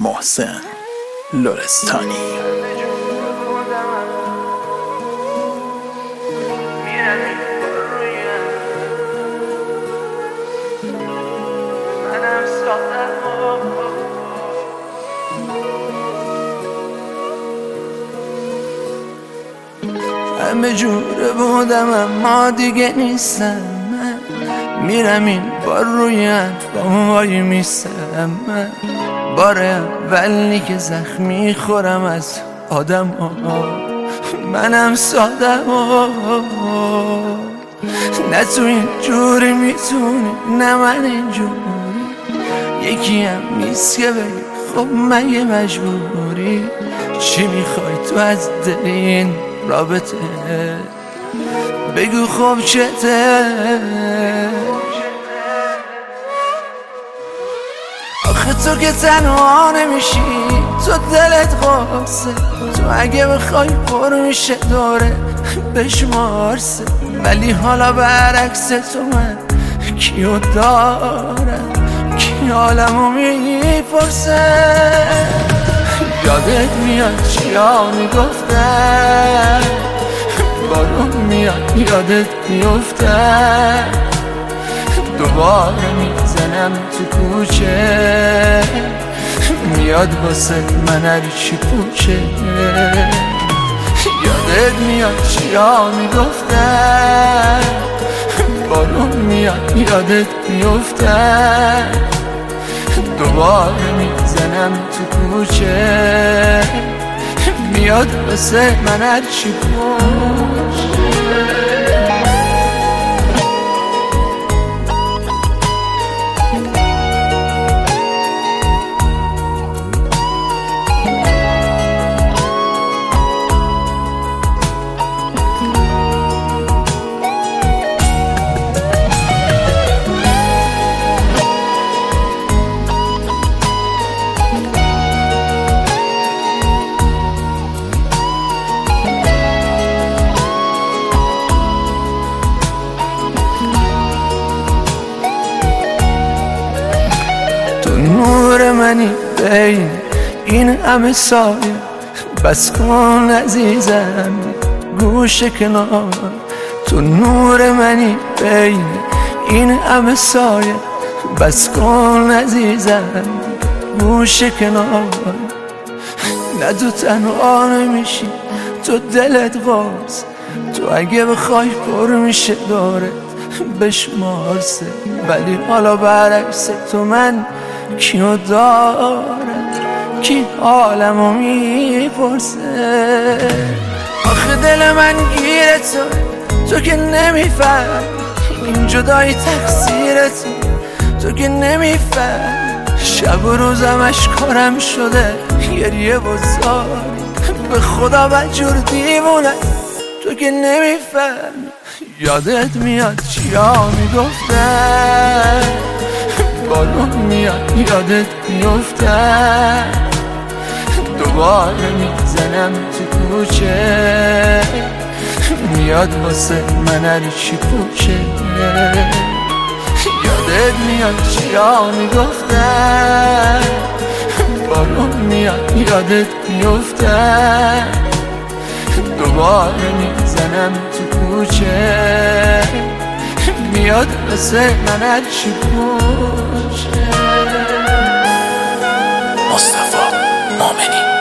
محسن لرستانی. همه جوره بودم اما دیگه نیستم. من میرم این بار روی اطفام وای میستم. من بار اولی که زخمی خورم از آدم ها. منم سادم نه تو این جوری میتونی نه من این جوری. یکی هم نیست که بگی خب مگه مجبوری. چی میخوای تو از دل این رابطه؟ بگو خب چته؟ آخه تو که تنها نمیشی، تو دلت قاسه. تو اگه بخوای پر میشه دوره بشمارسه. ولی حالا برعکس تو من کیو دارم، کی حالمو میپرسه. یادت میاد چیا میگفتن، بارون میاد یادت میفتن. دوباره میزنم تو کوچه، میاد واسه من هرچی پوچه. یادت میاد چیا میگفتن، بارون میاد یادت میفتن. دوباره میزنم تو کوچه، میاد واسه من هرچی پوچه. نور منی بین این همه سایه، بس کن عزیزم گوش کنار. تو نور منی بین این همه سایه، بس کن عزیزم گوش کنار. نه تو تنها نمیشی، تو دلت باز. تو اگه بخوای پر میشه دارت بشمارسه. ولی حالا برعکس تو من کیو دارم، کی حالمو میپرسه. آخه دل من گیره تو که نمیفهم. این جدایی تقصیر تو که نمیفهم. شب و روزم اشکارم شده گریه و زاری. به خدا بدجور دیوونه تو که نمیفهم. یادت میاد چیا میگفتن، بارون میاد یادت میفتن. دوباره میزنم تو کوچه، میاد واسه من هرچی پوچه. یادت میاد چیا میگفتن، بارون میاد یادت میفتن. دوباره میزنم تو کوچه، میاد واسه من هرچی پوچه. مصطفی مؤمنی.